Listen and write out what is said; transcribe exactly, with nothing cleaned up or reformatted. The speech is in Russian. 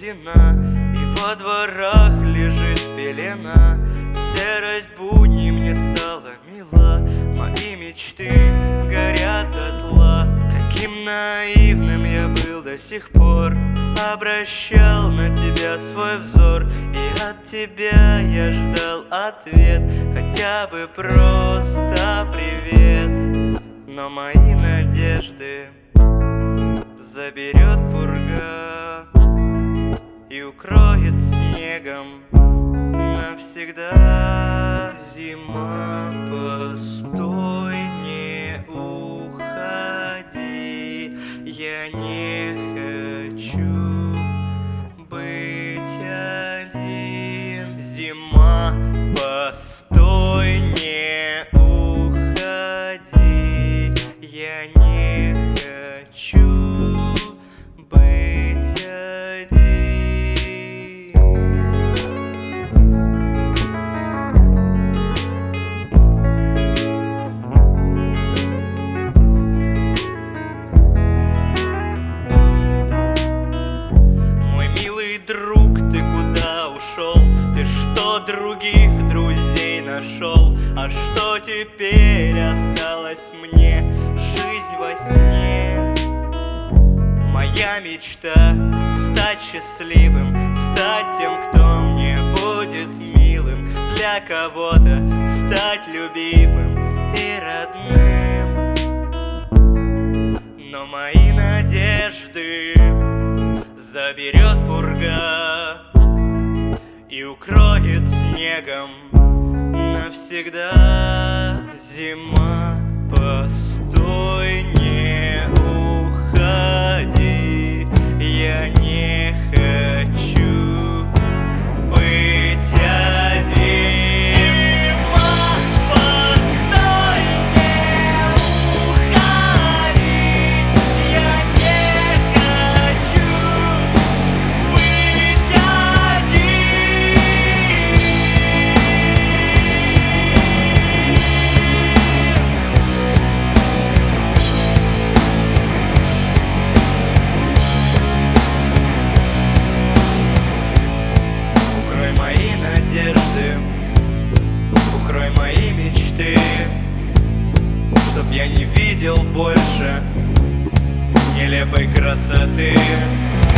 стена, и во дворах лежит пелена. Серость будней мне стала мила, мои мечты горят дотла. Каким наивным я был до сих пор, обращал на тебя свой взор, и от тебя я ждал ответ, хотя бы просто привет. Но мои надежды заберет пурга и укроет снегом навсегда. Зима, постой, не уходи, я не хочу быть один. Зима, постой, не уходи, я не хочу быть один. Мой милый друг, ты куда ушел? Ты что, других друзей нашел? А что теперь осталось мне? Жизнь во сне. Моя мечта — стать счастливым, стать тем, кто мне будет милым, для кого-то стать любимым и родным. Но мои надежды заберет пурга и укроет снегом навсегда. Зима, постой, не уходи, я не хочу быть один. Зима, постой, не уходи, я не хочу быть один. Укрой мои надежды, укрой мои мечты, чтоб я не видел больше нелепой красоты.